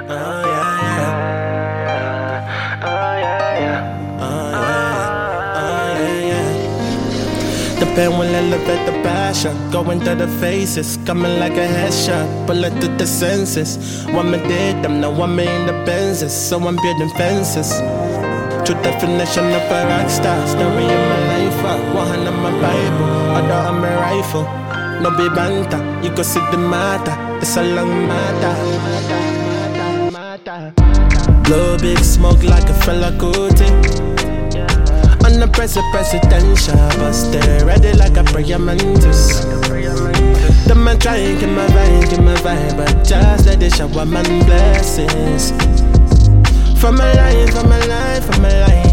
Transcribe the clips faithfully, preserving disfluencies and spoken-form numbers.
Oh yeah, yeah. Oh yeah, yeah. Oh yeah, oh yeah, yeah. The pen will elevate the passion, going to the faces, coming like a headshot, bullet to the senses. One me did them, now one me in the Benzes, so I'm building fences. True definition of a rock star, story in my life. uh, One hand on my Bible, other on my rifle. No be banter, you go see the matter. It's a long matter. Blow big smoke like a fella Kuti. On the president presidential, but stay ready like a prayer mantis. The man try and get my vibe, get my vibe, but just let it shower man blessings. For my life, for my life, for my life.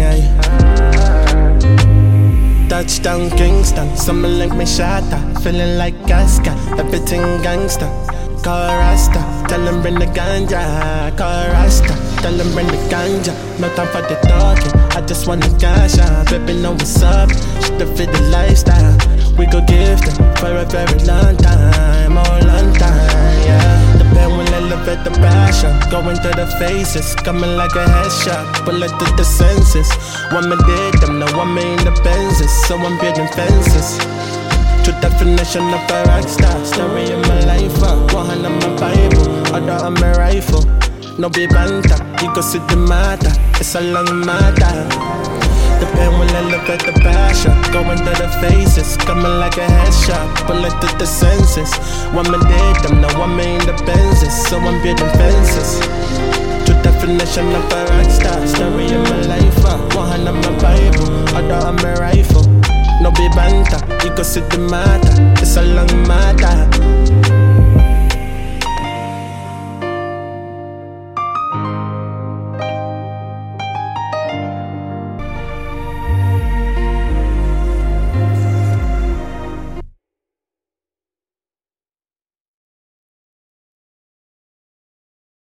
Touchdown Kingston, someone like me shatter, feeling like Casca, everything gangsta. Call Rasta, tell them bring the ganja. Call Rasta, tell them bring the ganja. No time for the talking, I just want the cash out. Baby know what's up, should've fit the lifestyle. We go give them for a very long time, oh long time, yeah. The pen will elevate the passion, going to the faces, coming like a headshot, bullet to the senses. One me did them, now one me in the Benzes, so I'm building fences. True definition of a rock star, story in my life. uh, One hand on my Bible, other on my rifle. No be banter, you go see the matter. It's a long matter. The pen will elevate the passion, going to the faces, coming like a headshot, bullet to the senses. One me did them, now one me in the Benzes, so I'm building fences. True definition of a rock star, story in my life. uh, One hand on my Bible, other on my rifle. No be banter, you go see the matter. It's a long matter.